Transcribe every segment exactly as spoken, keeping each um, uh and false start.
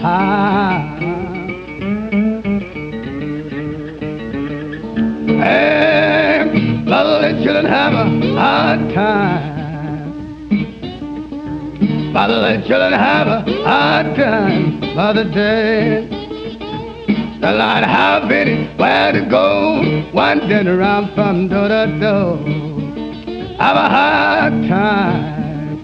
Ah. And mother, the children have a hard time. Mother, the children have a hard time. Mother dead. The Lord have anywhere to go, wandering around from door to door. Have a hard time.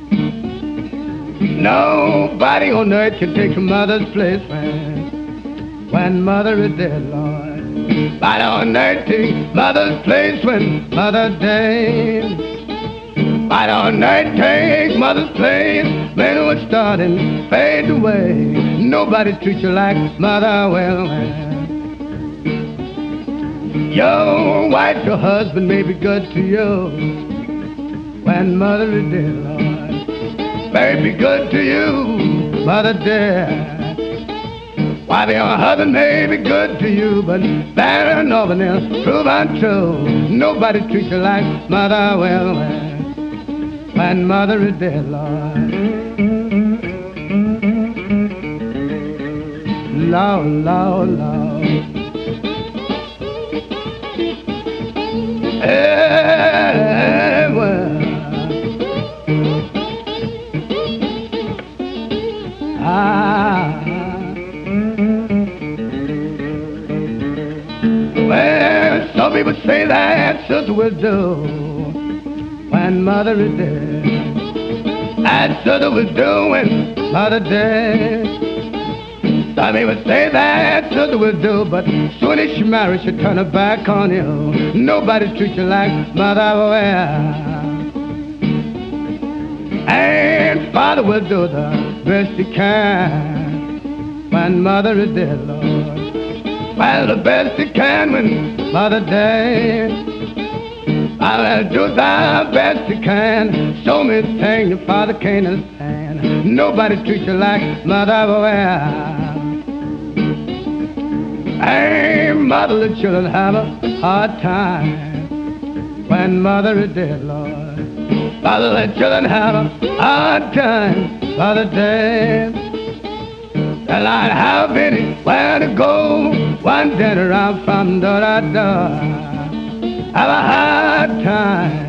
Nobody on earth can take a mother's place when, when mother is dead, Lord. Nobody on earth take mother's place when mother dead. Nobody on earth take mother's place when it was starting fade away. Nobody treats you like mother well. Your wife, your husband may be good to you when mother is dead, Lord. May be good to you, mother dead. Wife, your husband may be good to you, but there ain't nothing else prove untrue. Nobody treats you like mother well when mother is dead, Lord. Lord, Lord, Lord. Hey, well. Ah. Well, some people say that sister will do when mother is dead. That sister will do when mother dead. Some people say that sister will do, but soon as she marries, she'll turn her back on you. Nobody treats you like mother will. And father will do the best he can when mother is dead, Lord. Well, the best he can when mother dead. I will do the best he can. So many things your father can't understand. Nobody treats you like mother will. Hey, mother, the children have a hard time when mother is dead, Lord. Mother, the children have a hard time, mother dead. The Lord have anywhere to go, wandering around from door to door. Have a hard time.